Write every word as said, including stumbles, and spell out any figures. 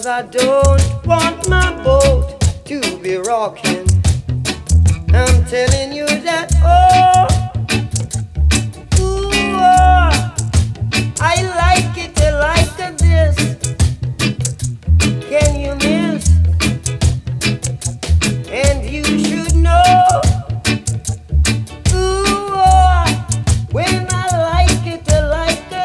I don't want my boat to be rocking. I'm telling you that, oh,